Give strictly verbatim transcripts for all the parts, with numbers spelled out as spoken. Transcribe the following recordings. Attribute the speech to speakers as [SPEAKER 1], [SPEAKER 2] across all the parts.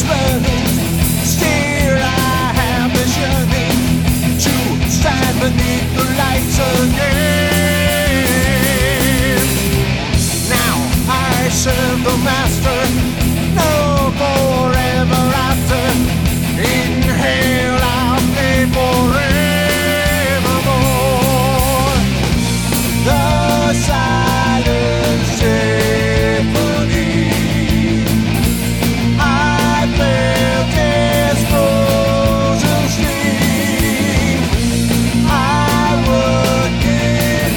[SPEAKER 1] exposed. Still I have the yearning to stand beneath the lights again. Now I serve the master, no forever after. Inhale, I'll pay forevermore. The silence symphony I felt is frozen stream. I would give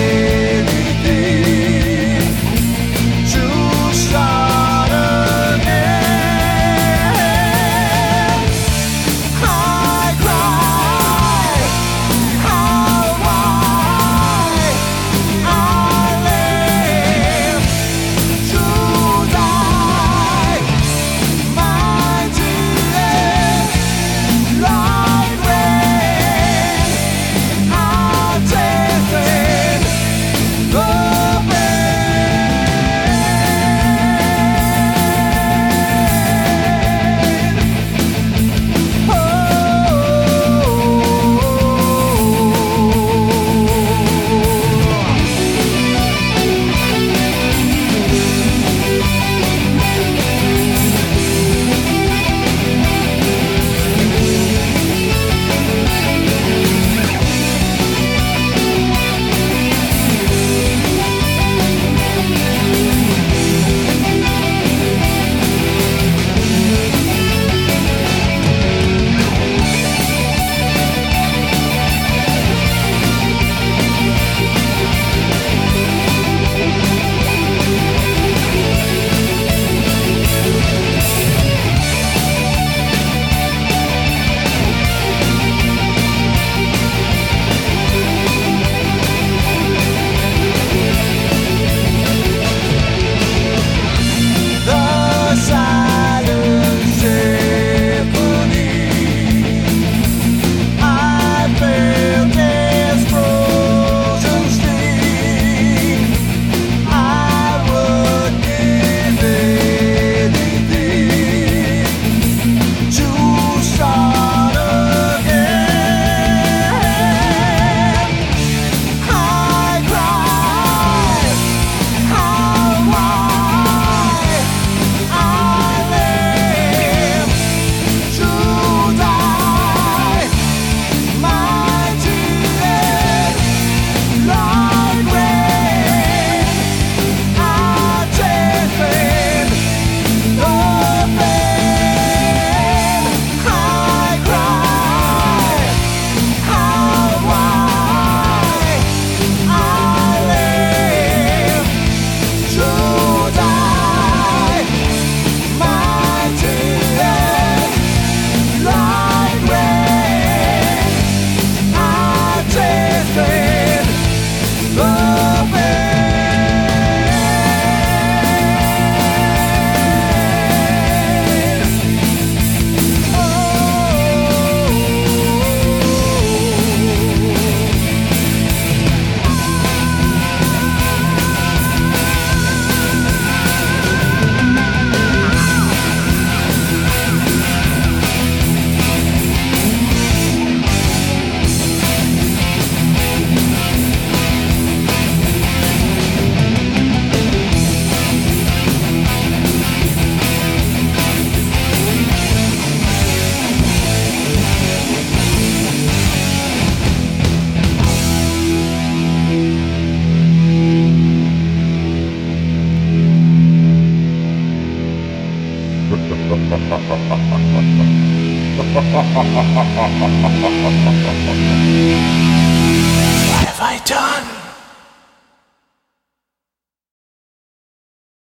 [SPEAKER 1] anything to start again. I cry, how why I live to die. My tears like rain, I'll take it, the pain. Oh. The silence symphony I felt is frozen stream. I would give anything to start again. I cry, how why I live to die. My tears like rain, I'll take it, the pain. I cry, how why I live to die. My tears like rain, I'll take it, the pain. Oh. What have I done?